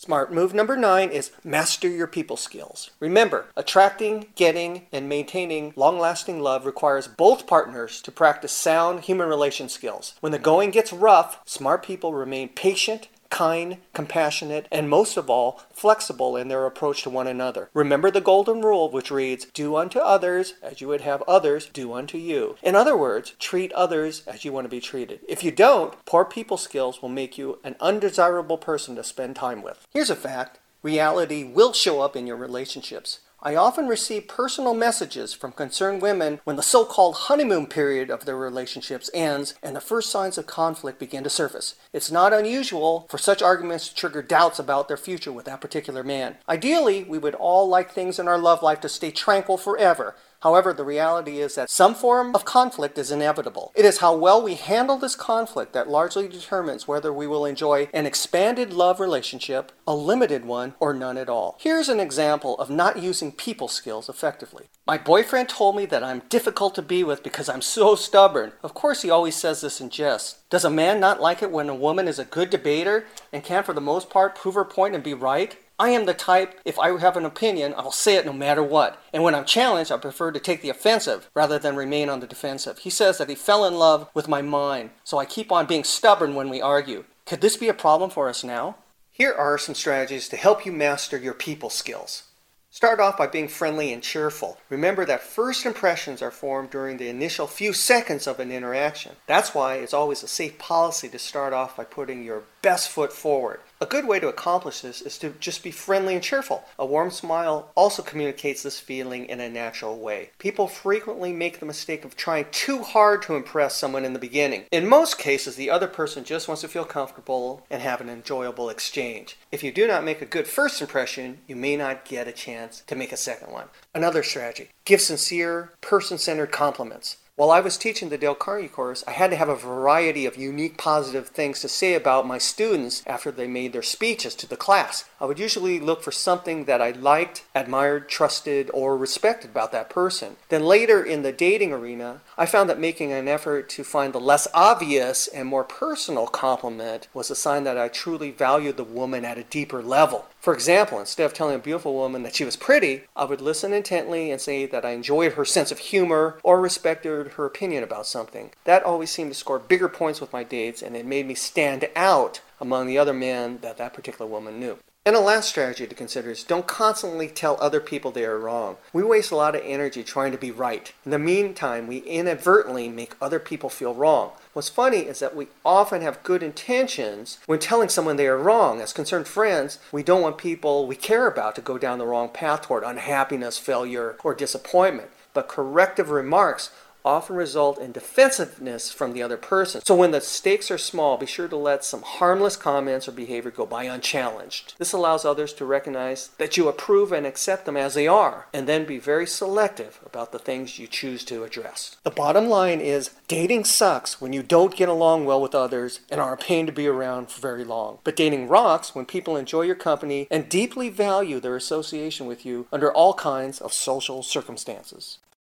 Smart move number 9 is master your people skills. Remember, attracting, getting, and maintaining long-lasting love requires both partners to practice sound human relation skills. When the going gets rough, smart people remain patient, kind, compassionate, and most of all, flexible in their approach to one another. Remember the golden rule, which reads, do unto others as you would have others do unto you. In other words, treat others as you want to be treated. If you don't, poor people skills will make you an undesirable person to spend time with. Here's a fact. Reality will show up in your relationships. I often receive personal messages from concerned women when the so-called honeymoon period of their relationships ends and the first signs of conflict begin to surface. It's not unusual for such arguments to trigger doubts about their future with that particular man. Ideally, we would all like things in our love life to stay tranquil forever. However, the reality is that some form of conflict is inevitable. It is how well we handle this conflict that largely determines whether we will enjoy an expanded love relationship, a limited one, or none at all. Here's an example of not using people skills effectively. My boyfriend told me that I'm difficult to be with because I'm so stubborn. Of course, he always says this in jest. Does a man not like it when a woman is a good debater and can, for the most part, prove her point and be right? I am the type, if I have an opinion, I'll say it no matter what. And when I'm challenged, I prefer to take the offensive rather than remain on the defensive. He says that he fell in love with my mind, so I keep on being stubborn when we argue. Could this be a problem for us now? Here are some strategies to help you master your people skills. Start off by being friendly and cheerful. Remember that first impressions are formed during the initial few seconds of an interaction. That's why it's always a safe policy to start off by putting your best foot forward. A good way to accomplish this is to just be friendly and cheerful. A warm smile also communicates this feeling in a natural way. People frequently make the mistake of trying too hard to impress someone in the beginning. In most cases, the other person just wants to feel comfortable and have an enjoyable exchange. If you do not make a good first impression, you may not get a chance to make a second one. Another strategy: give sincere, person-centered compliments. While I was teaching the Dale Carnegie course, I had to have a variety of unique positive things to say about my students after they made their speeches to the class. I would usually look for something that I liked, admired, trusted, or respected about that person. Then later in the dating arena, I found that making an effort to find the less obvious and more personal compliment was a sign that I truly valued the woman at a deeper level. For example, instead of telling a beautiful woman that she was pretty, I would listen intently and say that I enjoyed her sense of humor or respected her opinion about something. That always seemed to score bigger points with my dates, and it made me stand out among the other men that particular woman knew. And a last strategy to consider is don't constantly tell other people they are wrong. We waste a lot of energy trying to be right. In the meantime, we inadvertently make other people feel wrong. What's funny is that we often have good intentions when telling someone they are wrong. As concerned friends, we don't want people we care about to go down the wrong path toward unhappiness, failure, or disappointment. But corrective remarks often result in defensiveness from the other person. So when the stakes are small, be sure to let some harmless comments or behavior go by unchallenged. This allows others to recognize that you approve and accept them as they are, and then be very selective about the things you choose to address. The bottom line is, dating sucks when you don't get along well with others and are a pain to be around for very long. But dating rocks when people enjoy your company and deeply value their association with you under all kinds of social circumstances.